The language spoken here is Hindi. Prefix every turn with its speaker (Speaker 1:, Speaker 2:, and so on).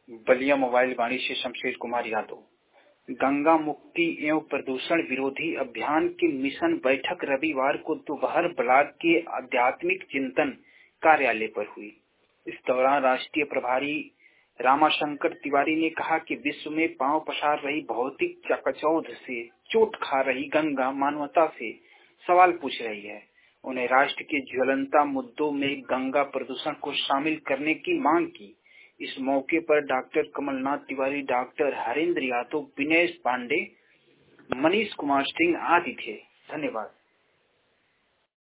Speaker 1: बलिया मोबाइल वाणी से शमशेर कुमार यादव। गंगा मुक्ति एवं प्रदूषण विरोधी अभियान की मिशन बैठक रविवार को दोपहर ब्लॉक के आध्यात्मिक चिंतन कार्यालय पर हुई। इस दौरान राष्ट्रीय प्रभारी रामाशंकर तिवारी ने कहा कि विश्व में पांव पसार रही भौतिक चकचौंध से चोट खा रही गंगा मानवता से सवाल पूछ रही है। उन्हें राष्ट्र के ज्वलंता मुद्दों में गंगा प्रदूषण को शामिल करने की मांग की। इस मौके पर डॉक्टर कमलनाथ तिवारी, डॉक्टर हरेंद्र यादव, विनय पांडे, मनीष कुमार सिंह आदि थे। धन्यवाद।